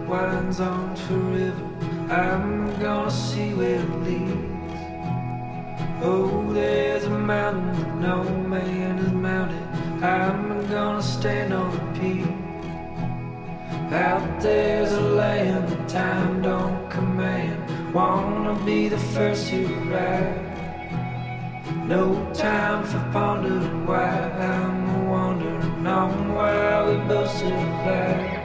winds on forever. I'm gonna see where it leads. Oh, there's a mountain that no man has mounted. I'm gonna stand on the peak. Out there's a land that time don't command. Wanna be the first to arrive. No time for pondering why I'm wandering on while we both survive.